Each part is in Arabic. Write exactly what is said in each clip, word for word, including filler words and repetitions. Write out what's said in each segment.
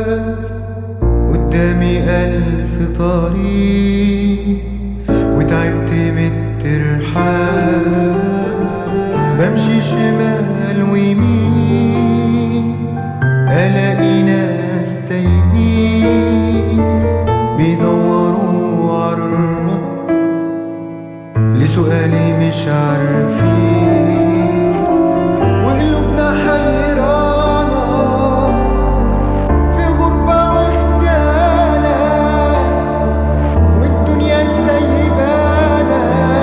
قدامي ألف طريق وتعبت من الترحال، بمشي شمال ويمين ألاقي ناس تايهين بيدوروا عالرد لسؤالي مش عارفين، وقلوبنا حيرانة في غربة واخدانا والدنيا سايبانا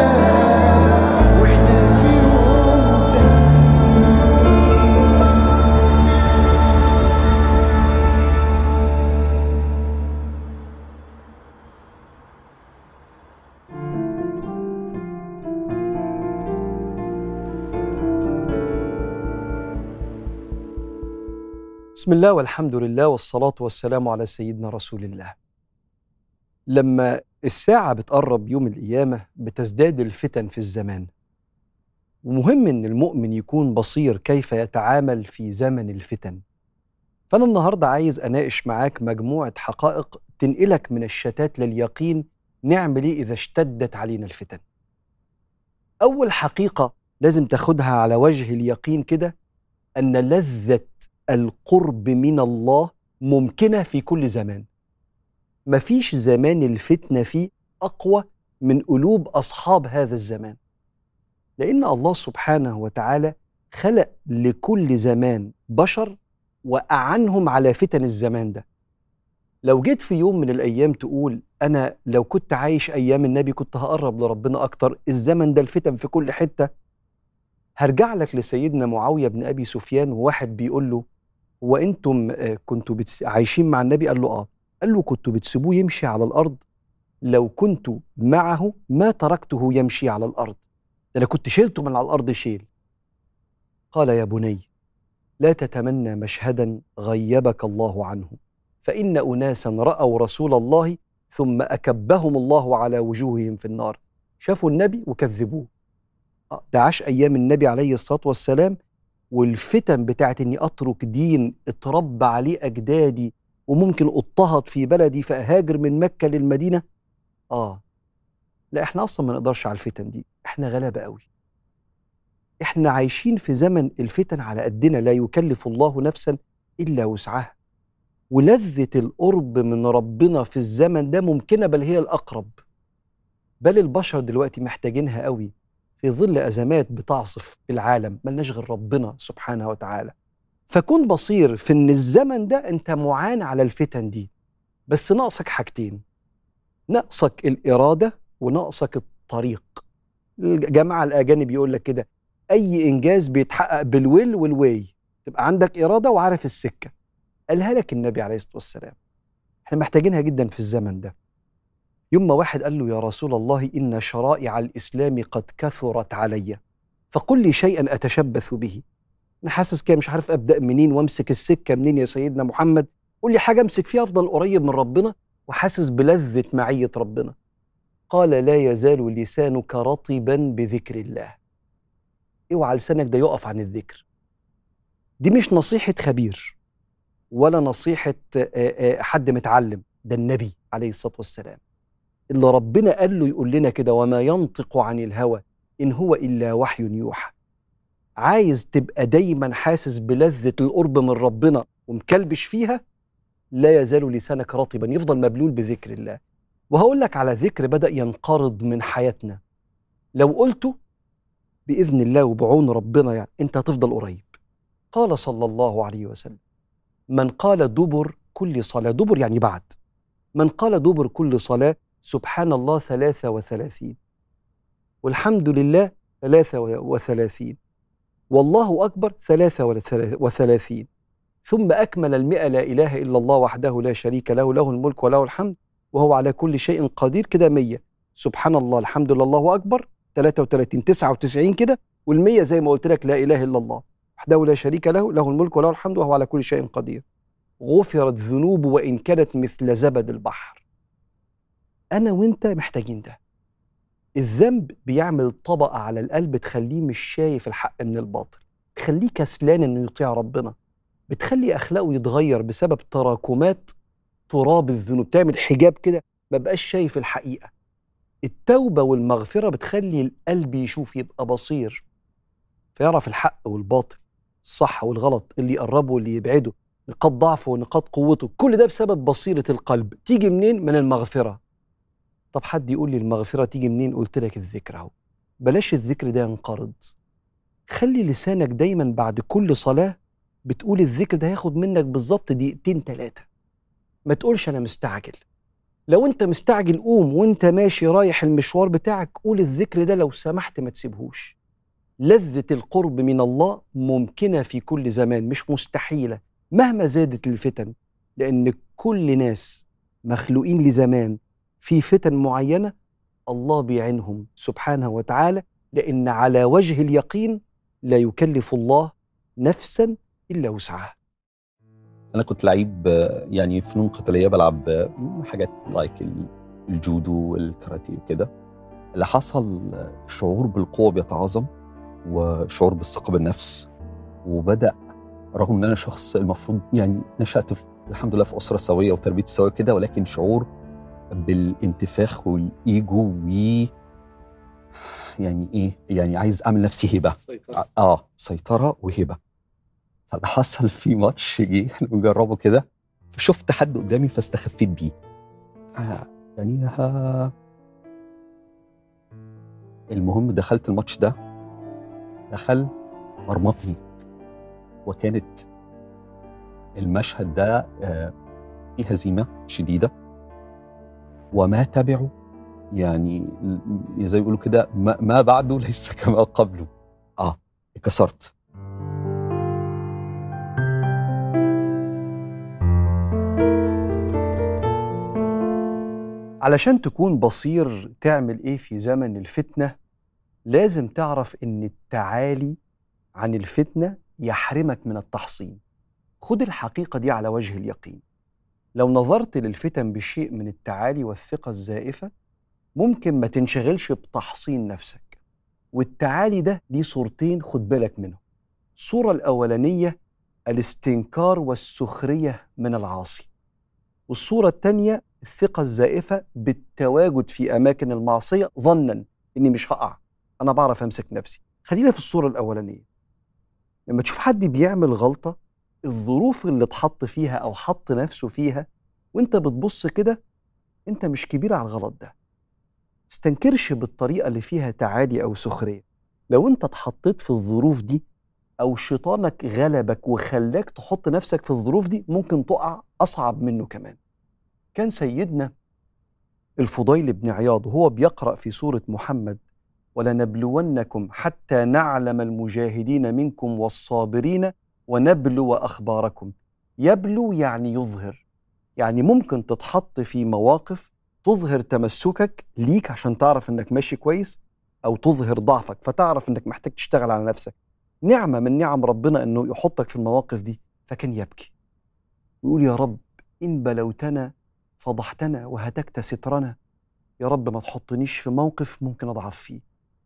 واحنا في يوم بسم الله والحمد لله والصلاة والسلام على سيدنا رسول الله. لما الساعة بتقرب يوم القيامة بتزداد الفتن في الزمان، ومهم إن المؤمن يكون بصير كيف يتعامل في زمن الفتن. فأنا النهاردة عايز أناقش معاك مجموعة حقائق تنقلك من الشتات لليقين نعمل إيه إذا اشتدت علينا الفتن. أول حقيقة لازم تاخدها على وجه اليقين كده، أن لذة القرب من الله ممكنة في كل زمان. مفيش زمان الفتنة فيه أقوى من قلوب أصحاب هذا الزمان، لأن الله سبحانه وتعالى خلق لكل زمان بشر وأعنهم على فتن الزمان ده. لو جيت في يوم من الأيام تقول أنا لو كنت عايش أيام النبي كنت هقرب لربنا أكتر، الزمن ده الفتن في كل حتة، هرجع لك لسيدنا معاوية بن أبي سفيان، وواحد بيقول له هو أنتم كنتوا بتس... عايشين مع النبي؟ قال له آه. قال له كنتوا بتسيبوه يمشي على الأرض؟ لو كنت معه ما تركته يمشي على الأرض، ده أنا كنت شيلته من على الأرض شيل. قال يا بني لا تتمنى مشهدا غيبك الله عنه، فإن أناسا رأوا رسول الله ثم أكبهم الله على وجوههم في النار. شافوا النبي وكذبوه. ده عاش أيام النبي عليه الصلاة والسلام، والفتن بتاعت إني أترك دين اتربى عليه أجدادي وممكن أضطهد في بلدي فأهاجر من مكة للمدينة. آه لا، إحنا أصلا ما نقدرش على الفتن دي، إحنا غلابة قوي. إحنا عايشين في زمن الفتن على قدنا، لا يكلف الله نفسا إلا وسعها. ولذة القرب من ربنا في الزمن ده ممكنة، بل هي الأقرب، بل البشر دلوقتي محتاجينها قوي في ظل أزمات بتعصف العالم، ملناش غير ربنا سبحانه وتعالى. فكن بصير في إن الزمن ده أنت معان على الفتن دي، بس ناقصك حاجتين، ناقصك الإرادة وناقصك الطريق. الجماعة الأجانب يقول لك كده، أي إنجاز بيتحقق بالويل والواي، تبقى عندك إرادة وعارف السكة. قالها لك النبي عليه الصلاة والسلام، احنا محتاجينها جدا في الزمن ده. يوم ما واحد قال له يا رسول الله إن شرائع الإسلام قد كثرت علي، فقل لي شيئا أتشبث به. أنا حاسس كده مش عارف أبدأ منين وأمسك السكة منين يا سيدنا محمد، قل لي حاجة أمسك فيها أفضل قريب من ربنا وحاسس بلذة معية ربنا. قال لا يزال لسانك رطبا بذكر الله. اوعى لسانك ده يقف عن الذكر. دي مش نصيحة خبير ولا نصيحة حد متعلم، ده النبي عليه الصلاة والسلام اللي ربنا قال له يقول لنا كده، وما ينطق عن الهوى إن هو إلا وحي يوحى. عايز تبقى دايما حاسس بلذة القرب من ربنا ومكلبش فيها، لا يزال لسانك رطبا، يفضل مبلول بذكر الله. وهقول لك على ذكر بدأ ينقرض من حياتنا، لو قلته بإذن الله وبعون ربنا يعني أنت هتفضل قريب. قال صلى الله عليه وسلم من قال دبر كل صلاة، دبر يعني بعد، من قال دبر كل صلاة سبحان الله ثلاثة وثلاثين، والحمد لله ثلاثة وثلاثين، والله أكبر ثلاثة وثلاثين، ثم أكمل المئة لا إله إلا الله وحده لا شريك له له الملك وله الحمد وهو على كل شيء قدير، كده مية. سبحان الله الحمد لله الله أكبر ثلاثة وثلاثين، تسعة وتسعين كده، والمية زي ما قلت لك لا إله إلا الله وحده لا شريك له له الملك وله الحمد وهو على كل شيء قدير. غفرت ذنوب وإن كانت مثل زبد البحر. أنا وإنت محتاجين ده. الذنب بيعمل طبقة على القلب تخليه مش شايف الحق من الباطل، تخليه كسلان إنه يطيع ربنا. بتخلي أخلاقه يتغير بسبب تراكمات تراب الذنوب، تعمل حجاب كده ما بقاش شايف الحقيقة. التوبة والمغفرة بتخلي القلب يشوف، يبقى بصير، فيعرف الحق والباطل، الصح والغلط، اللي يقربه واللي يبعده، نقاط ضعفه ونقاط قوته. كل ده بسبب بصيرة القلب. تيجي منين؟ من المغفرة. طب حد يقول لي المغفرة تيجي منين؟ قلت لك الذكر اهو. بلاش الذكر ده ينقرض، خلي لسانك دايما بعد كل صلاة بتقول الذكر ده، هياخد منك بالظبط دقيقتين ثلاثة. ما تقولش أنا مستعجل. لو أنت مستعجل قوم وأنت ماشي رايح المشوار بتاعك قول الذكر ده، لو سمحت ما تسيبهوش. لذة القرب من الله ممكنة في كل زمان، مش مستحيلة مهما زادت الفتن، لأن كل ناس مخلوقين لزمان في فتن معينة الله بيعينهم سبحانه وتعالى، لأن على وجه اليقين لا يكلف الله نفسا إلا وسعها. أنا كنت لعيب يعني فنون قتالية، بلعب حاجات لايك الجودو والكاراتيه وكده. اللي حصل شعور بالقوة بيتعاظم وشعور بالثقة بالنفس، وبدأ رغم ان انا شخص المفروض يعني نشأت في الحمد لله في أسرة سوية وتربية سوية كده، ولكن شعور بالانتفاخ والايجو و يعني ايه يعني عايز اعمل نفسي هبة، سيطرة. اه سيطرة وهبة. فاللي حصل في ماتش جه نجربه كده، فشفت حد قدامي فاستخفيت بيه. آه يعني ها المهم دخلت الماتش ده، دخل مرمطني، وكانت المشهد ده فيه هزيمة شديدة وما تبعه، يعني زي يقولوا كده ما, ما بعده ليس كما قبله. اه اتكسرت. علشان تكون بصير تعمل ايه في زمن الفتنة، لازم تعرف ان التعالي عن الفتنة يحرمك من التحصين. خد الحقيقة دي على وجه اليقين. لو نظرت للفتن بشيء من التعالي والثقة الزائفة ممكن ما تنشغلش بتحصين نفسك. والتعالي ده ليه صورتين خد بالك منهم. الصورة الأولانية الاستنكار والسخرية من العاصي، والصورة الثانية الثقة الزائفة بالتواجد في أماكن المعصية ظناً إني مش هقع، أنا بعرف أمسك نفسي. خلينا في الصورة الأولانية. لما تشوف حد بيعمل غلطة، الظروف اللي اتحط فيها أو حط نفسه فيها وانت بتبص كده، انت مش كبير على الغلط ده. تستنكرش بالطريقة اللي فيها تعالي أو سخرية. لو انت اتحطيت في الظروف دي أو شيطانك غلبك وخلاك تحط نفسك في الظروف دي، ممكن تقع أصعب منه كمان. كان سيدنا الفضيل بن عياض وهو بيقرأ في سورة محمد ولنبلونكم حتى نعلم المجاهدين منكم والصابرين ونبلو أخباركم. يبلو يعني يظهر، يعني ممكن تتحط في مواقف تظهر تمسكك ليك عشان تعرف انك ماشي كويس، او تظهر ضعفك فتعرف انك محتاج تشتغل على نفسك. نعمة من نعم ربنا انه يحطك في المواقف دي. فكان يبكي ويقول يا رب إن بلوتنا فضحتنا وهتكت سترنا، يا رب ما تحطنيش في موقف ممكن أضعف فيه.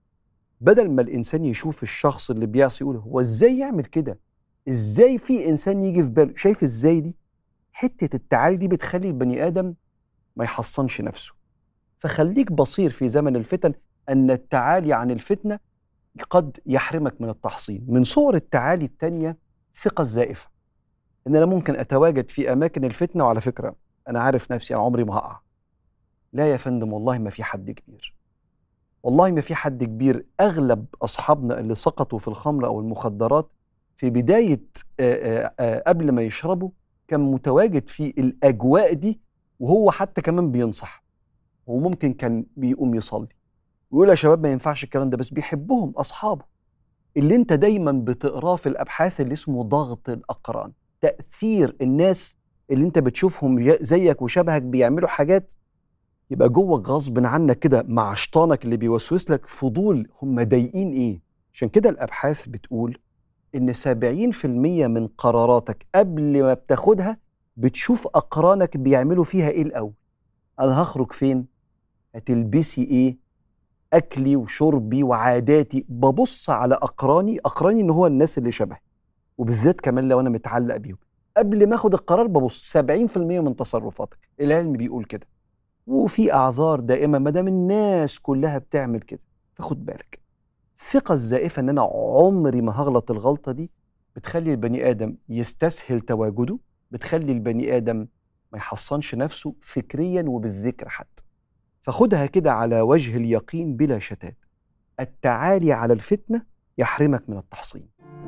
بدل ما الإنسان يشوف الشخص اللي بيعصي يقول هو إزاي يعمل كده، إزاي في إنسان يجي في باله، شايف إزاي دي؟ حتة التعالي دي بتخلي البني آدم ما يحصنش نفسه. فخليك بصير في زمن الفتن أن التعالي عن الفتنة قد يحرمك من التحصين. من صور التعالي التانية الثقة الزائفة، إن أنا ممكن أتواجد في أماكن الفتنة وعلى فكرة أنا عارف نفسي أنا عمري ما هقع. لا يا فندم، والله ما في حد كبير، والله ما في حد كبير. أغلب أصحابنا اللي سقطوا في الخمر أو المخدرات في بداية آآ آآ قبل ما يشربوا كان متواجد في الأجواء دي، وهو حتى كمان بينصح، وممكن كان بيقوم يصلي ويقول يا شباب ما ينفعش الكلام ده، بس بيحبهم أصحابه. اللي انت دايما بتقراه في الأبحاث اللي اسمه ضغط الأقران، تأثير الناس اللي انت بتشوفهم زيك وشبهك بيعملوا حاجات، يبقى جوه غصب عنك كده مع شيطانك اللي بيوسوس لك فضول هم ضايقين ايه. عشان كده الأبحاث بتقول ان سبعين في المية من قراراتك قبل ما بتاخدها بتشوف أقرانك بيعملوا فيها ايه الأول. أنا هخرج فين؟ هتلبسي ايه؟ أكلي وشربي وعاداتي. ببص على أقراني، أقراني إن هو الناس اللي شبهي، وبالذات كمان لو أنا متعلق بيهم. قبل ما أخد القرار ببص سبعين في المية من تصرفاتك، العلم بيقول كده. وفي أعذار دائمة ما دام الناس كلها بتعمل كده، فخد بالك. الثقة الزائفة إن أنا عمري ما هغلط الغلطة دي بتخلي البني آدم يستسهل تواجده، بتخلي البني آدم ما يحصنش نفسه فكريا وبالذكر حتى. فخدها كده على وجه اليقين بلا شتات، التعالي على الفتنة يحرمك من التحصين.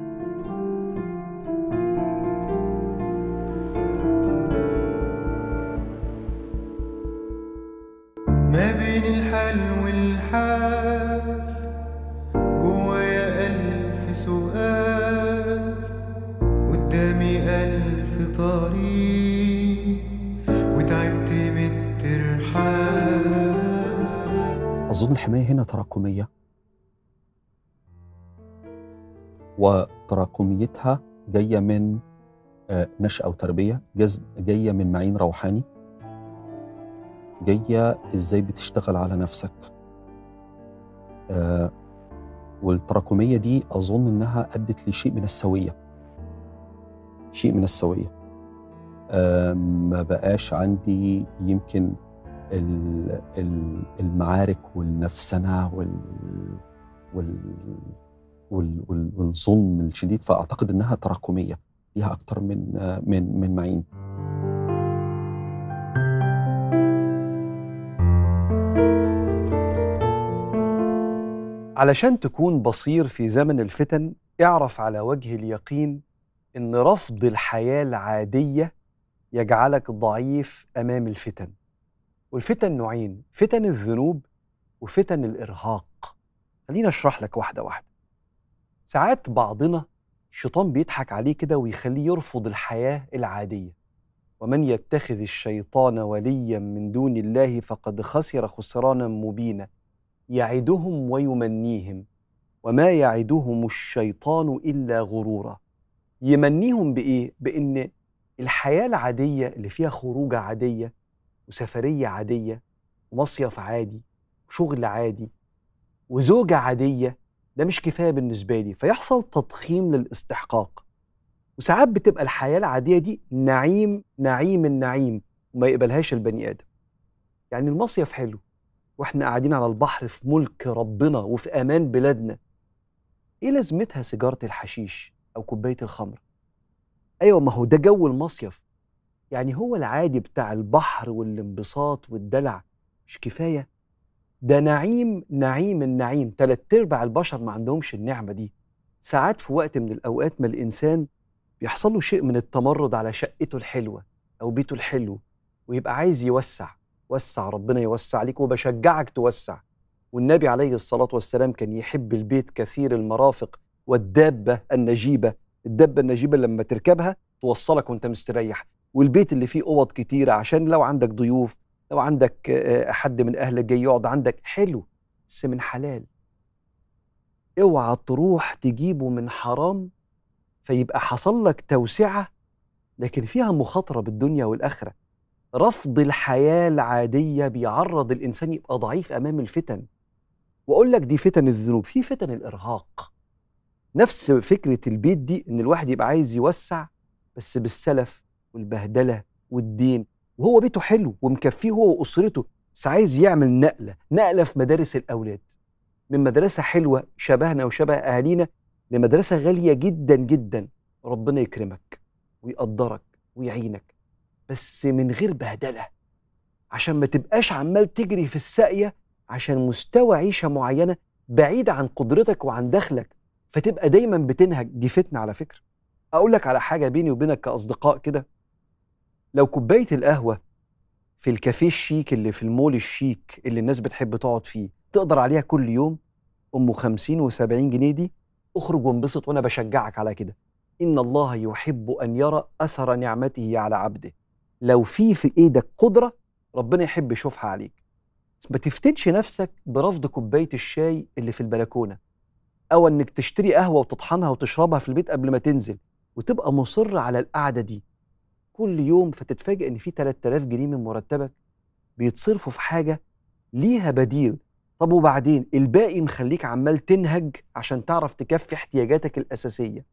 ما بين الحال والحال جوايا ألف سؤال، قدامي ألف طريق وتعبت من الترحال. أظن الحماية هنا تراكمية، وتراكميتها جاية من نشأة وتربية، جاية من معين روحاني، جاية إزاي بتشتغل على نفسك. آه والتراكمية دي أظن إنها أدت لشيء من السوية، شيء من السوية. آه ما بقاش عندي يمكن المعارك والنفسنة وال وال وال وال والظلم الشديد، فأعتقد إنها تراكمية ليها أكتر من من من معين. علشان تكون بصير في زمن الفتن، اعرف على وجه اليقين إن رفض الحياة العادية يجعلك ضعيف أمام الفتن. والفتن نوعين، فتن الذنوب وفتن الإرهاق. خلينا أشرح لك واحدة واحدة. ساعات بعضنا الشيطان بيضحك عليه كده ويخليه يرفض الحياة العادية. ومن يتخذ الشيطان وليا من دون الله فقد خسر خسرانا مبينا يعدهم ويمنيهم وما يعدهم الشيطان إلا غرورا. يمنيهم بإيه؟ بإن الحياة العادية اللي فيها خروجة عادية وسفرية عادية ومصيف عادي وشغل عادي وزوجة عادية ده مش كفاية بالنسبة لي، فيحصل تضخيم للاستحقاق. وساعات بتبقى الحياة العادية دي نعيم نعيم النعيم وما يقبلهاش البني آدم. يعني المصيف حلو واحنا قاعدين على البحر في ملك ربنا وفي امان بلادنا، ايه لازمتها سيجاره الحشيش او كوبايه الخمر؟ ايوه ما هو ده جو المصيف. يعني هو العادي بتاع البحر والانبساط والدلع مش كفايه؟ ده نعيم نعيم النعيم. تلات ارباع البشر ما عندهمش النعمه دي. ساعات في وقت من الاوقات ما الانسان بيحصل له شيء من التمرد على شقته الحلوه او بيته الحلو ويبقى عايز يوسع. وسع، ربنا يوسع عليك وبشجعك توسع. والنبي عليه الصلاة والسلام كان يحب البيت كثير المرافق والدابة النجيبة. الدابة النجيبة لما تركبها توصلك وانت مستريح. والبيت اللي فيه أوض كتيرة عشان لو عندك ضيوف، لو عندك حد من أهلك جاي يقعد عندك، حلو بس من حلال. اوعى تروح تجيبه من حرام فيبقى حصل لك توسعة لكن فيها مخاطرة بالدنيا والآخرة. رفض الحياة العادية بيعرض الإنسان يبقى ضعيف أمام الفتن. وأقول لك دي فتن الذنوب، في فتن الإرهاق. نفس فكرة البيت دي إن الواحد يبقى عايز يوسع بس بالسلف والبهدلة والدين، وهو بيته حلو ومكفيه هو وأسرته، بس عايز يعمل نقلة نقلة في مدارس الأولاد من مدرسة حلوة شبهنا وشبه أهالينا لمدرسة غالية جدا جدا. ربنا يكرمك ويقدرك ويعينك بس من غير بهدلة، عشان ما تبقاش عمال تجري في الساقية عشان مستوى عيشة معينة بعيد عن قدرتك وعن دخلك، فتبقى دايما بتنهج. دي فتنة على فكرة. أقول لك على حاجة بيني وبينك كأصدقاء كده، لو كوباية القهوة في الكافيه الشيك اللي في المول الشيك اللي الناس بتحب تقعد فيه تقدر عليها كل يوم أم خمسين وسبعين جنيه دي، اخرج وانبسط وأنا بشجعك على كده. إن الله يحب أن يرى أثر نعمته على عبده. لو في في إيدك قدرة ربنا يحب يشوفها عليك. بس ما تفتنش نفسك برفض كوباية الشاي اللي في البلكونة، أو أنك تشتري قهوة وتطحنها وتشربها في البيت قبل ما تنزل وتبقى مصر على القعدة دي كل يوم، فتتفاجئ إن في تلات آلاف جنيه من مرتبك بيتصرفوا في حاجة ليها بديل. طب وبعدين الباقي مخليك عمال تنهج عشان تعرف تكفي احتياجاتك الأساسية.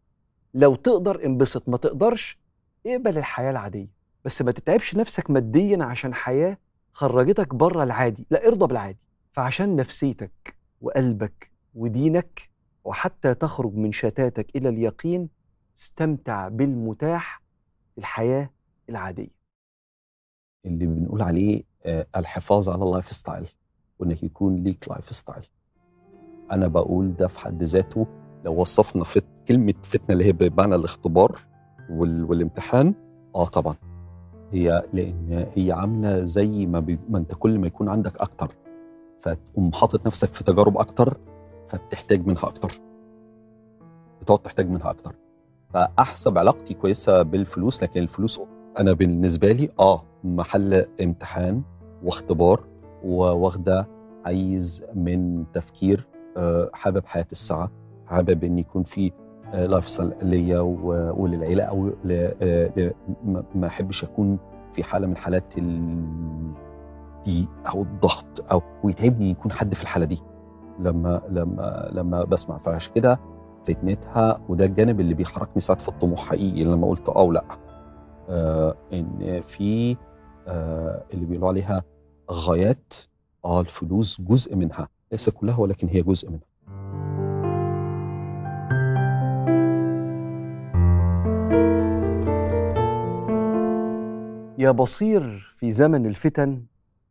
لو تقدر انبسط، ما تقدرش اقبل الحياة العادية، بس ما تتعبش نفسك ماديا عشان حياة خرجتك بره العادي، لا ارضى بالعادي. فعشان نفسيتك وقلبك ودينك، وحتى تخرج من شتاتك إلى اليقين، استمتع بالمتاح في الحياة العادية. اللي بنقول عليه آه، الحفاظ على اللايف ستايل، وانك يكون ليك لايف ستايل. انا بقول ده في حد ذاته لو وصفنا فت كلمه فتنه اللي هي بمعنى الاختبار وال... والامتحان، اه طبعا هي، لان هي عامله زي ما, بي... ما انت كل ما يكون عندك اكتر فتقوم حاطط نفسك في تجارب اكتر، فبتحتاج منها اكتر، بتقعد تحتاج منها اكتر. فاحسب علاقتي كويسه بالفلوس، لكن الفلوس انا بالنسبه لي اه محل امتحان واختبار، وواخده حيز من تفكير. أه حابب حياه السعه، حابب ان يكون في أه لايف ستايل ليا وللعيله، او أه ما احبش اكون في حاله من حالات الضيق او الضغط، او ويتعبني يكون حد في الحاله دي لما لما لما بسمع. فعشان كده فتنتها، وده الجانب اللي بيحركني ساعات في الطموح حقيقي لما قلت اه ولا آه ان في آه اللي بيقولوا عليها غايات، اه الفلوس جزء منها، ليس كلها ولكن هي جزء منها. يا بصير في زمن الفتن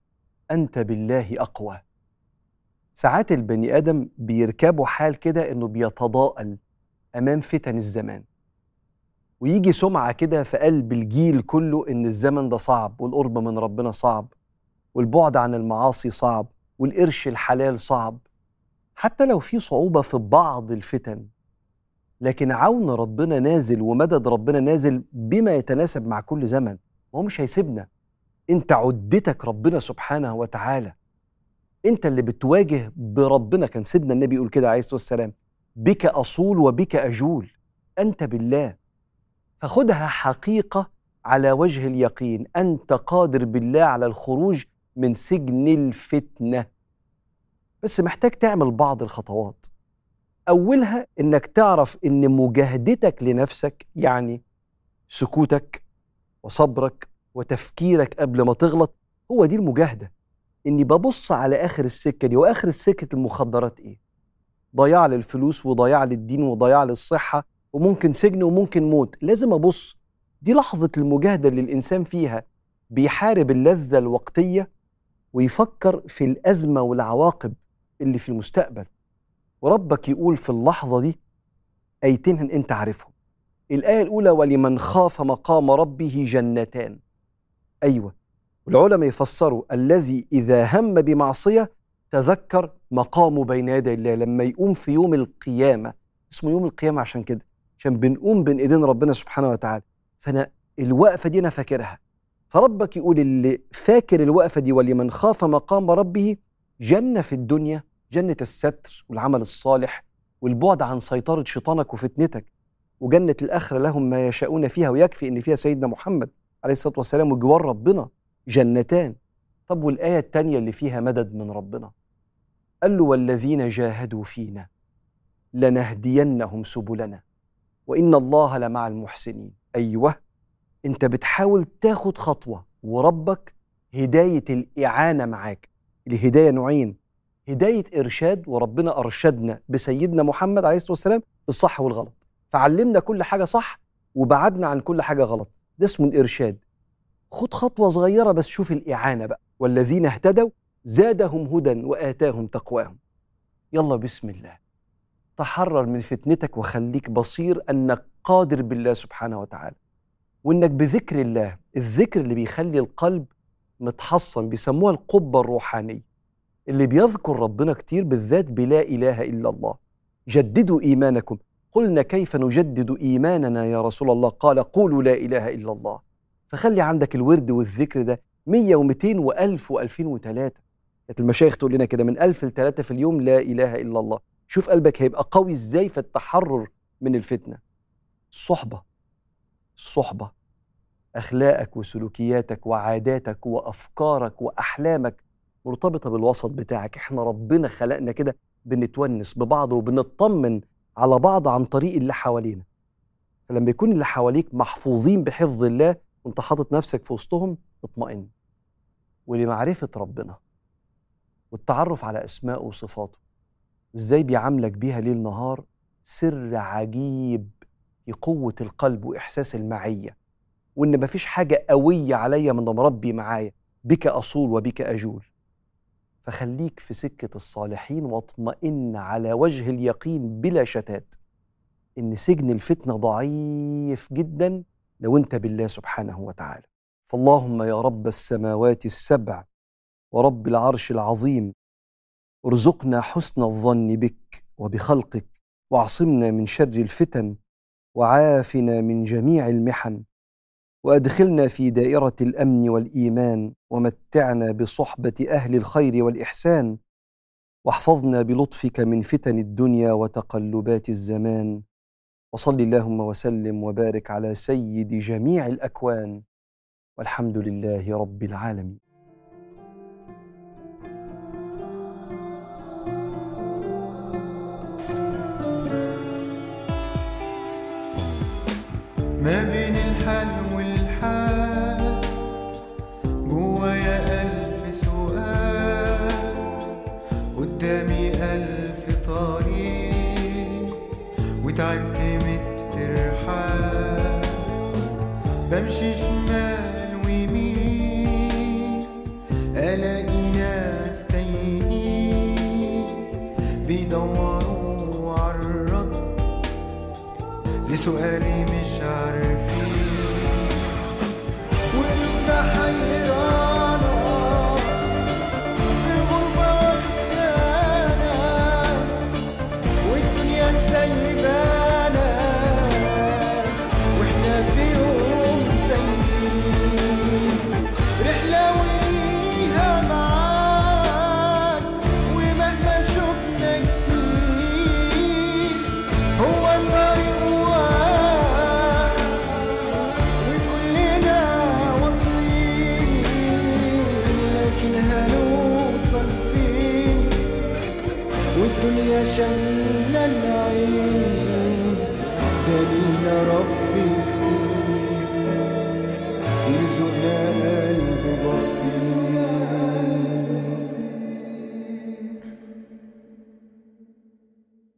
أنت بالله أقوى. ساعات البني آدم بيركبوا حال كده إنه بيتضاءل أمام فتن الزمان، ويجي سمعة كده في قلب الجيل كله إن الزمن ده صعب، والقرب من ربنا صعب، والبعد عن المعاصي صعب، والقرش الحلال صعب. حتى لو في صعوبة في بعض الفتن، لكن عون ربنا نازل ومدد ربنا نازل بما يتناسب مع كل زمن، وهو مش هيسيبنا. انت عدتك ربنا سبحانه وتعالى، انت اللي بتواجه بربنا. كان سيدنا النبي يقول كده عليه الصلاة والسلام: بك أصول وبك أجول، أنت بالله. فخدها حقيقة على وجه اليقين، أنت قادر بالله على الخروج من سجن الفتنة، بس محتاج تعمل بعض الخطوات. أولها إنك تعرف إن مجاهدتك لنفسك، يعني سكوتك وصبرك وتفكيرك قبل ما تغلط، هو دي المجاهدة. إني ببص على آخر السكة دي، وآخر السكة المخدرات إيه؟ ضياع للفلوس، وضياع للدين، وضياع للصحة، وممكن سجن وممكن موت. لازم أبص، دي لحظة المجاهدة اللي الإنسان فيها بيحارب اللذة الوقتية ويفكر في الأزمة والعواقب اللي في المستقبل. وربك يقول في اللحظة دي آيتين أنت عارفهم. الآية الأولى: ولمن خاف مقام ربه جنتان. أيوة، والعلماء يفسروا: الذي إذا هم بمعصية تذكر مقامه بين يدي الله، لما يقوم في يوم القيامة. اسمه يوم القيامة عشان كده، عشان بنقوم بين إيدين ربنا سبحانه وتعالى. فأنا الوقفة دي أنا فاكرها. فربك يقول اللي فاكر الوقفة دي: ولمن خاف مقام ربه جنة في الدنيا، جنة الستر والعمل الصالح والبعد عن سيطرة شيطانك وفتنتك، وجنة الآخرة لهم ما يشاءون فيها، ويكفي إن فيها سيدنا محمد عليه الصلاة والسلام وجوار ربنا جنتان. طب والآية التانية اللي فيها مدد من ربنا؟ قال له: والذين جاهدوا فينا لنهدينهم سبلنا وإن الله لمع المحسنين. أيوة، أنت بتحاول تاخد خطوة، وربك هداية الإعانة معاك. الهداية نوعين: هداية إرشاد، وربنا أرشدنا بسيدنا محمد عليه الصلاة والسلام الصح والغلط، فعلمنا كل حاجة صح وبعدنا عن كل حاجة غلط، ده اسمه الإرشاد. خد خطوة صغيرة بس شوف الإعانة بقى: والذين اهتدوا زادهم هدى وآتاهم تقواهم. يلا بسم الله، تحرر من فتنتك وخليك بصير أنك قادر بالله سبحانه وتعالى، وأنك بذكر الله، الذكر اللي بيخلي القلب متحصن، بيسموها القبة الروحانية. اللي بيذكر ربنا كتير بالذات بلا إله إلا الله. جددوا إيمانكم. قلنا: كيف نجدد إيماننا يا رسول الله؟ قال: قولوا لا إله إلا الله. فخلي عندك الورد والذكر ده مية ومئتين وألف وألفين وثلاثة. المشايخ تقول لنا كده من ألف لثلاثة في اليوم لا إله إلا الله. شوف قلبك هيبقى قوي إزاي في التحرر من الفتنة. الصحبة، الصحبة أخلاقك وسلوكياتك وعاداتك وأفكارك وأحلامك مرتبطة بالوسط بتاعك. إحنا ربنا خلقنا كده بنتونس ببعض وبنطمن على بعض عن طريق اللي حوالينا. فلما يكون اللي حواليك محفوظين بحفظ الله وانت حاطط نفسك في وسطهم، اطمئن. ولمعرفة ربنا والتعرف على أسماءه وصفاته وإزاي بيعاملك بيها ليل نهار سر عجيب في قوة القلب وإحساس المعية، وإن مفيش حاجة قوية عليا من ربي معايا، بك أصول وبك أجول. فخليك في سكة الصالحين واطمئن على وجه اليقين بلا شتات إن سجن الفتنة ضعيف جدا لو أنت بالله سبحانه وتعالى. فاللهم يا رب السماوات السبع ورب العرش العظيم، ارزقنا حسن الظن بك وبخلقك، واعصمنا من شر الفتن، وعافنا من جميع المحن، وأدخلنا في دائرة الأمن والإيمان، ومتعنا بصحبة أهل الخير والإحسان، واحفظنا بلطفك من فتن الدنيا وتقلبات الزمان. وصل اللهم وسلم وبارك على سيد جميع الأكوان، والحمد لله رب العالمين. ما